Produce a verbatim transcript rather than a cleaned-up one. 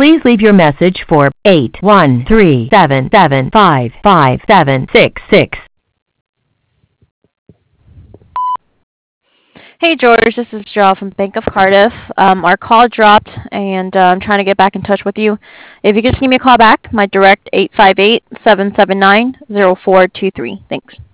Please leave your message for eight one three seven seven five five seven six six. Hey George, this is Jill from Bank of Cardiff. Um, our call dropped, and uh, I'm trying to get back in touch with you. If you could just give me a call back, my direct eight five eight, seven seven nine, zero four two three. Thanks.